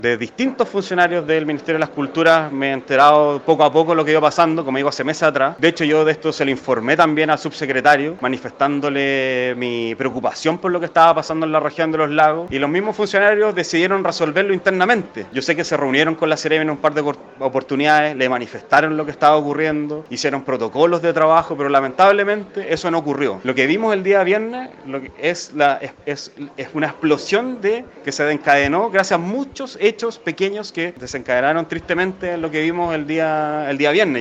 De distintos funcionarios del Ministerio de las Culturas me he enterado poco a poco lo que iba pasando, como digo, hace meses atrás. De hecho, yo de esto se lo informé también al subsecretario, manifestándole mi preocupación por lo que estaba pasando en la región de los lagos, y los mismos funcionarios decidieron resolverlo internamente. Yo sé que se reunieron con la Seremi en un par de oportunidades, le manifestaron lo que estaba ocurriendo, hicieron protocolos de trabajo, pero lamentablemente eso no ocurrió. Lo que vimos el día viernes es una explosión que se desencadenó gracias a muchos hechos pequeños que desencadenaron tristemente lo que vimos el día viernes.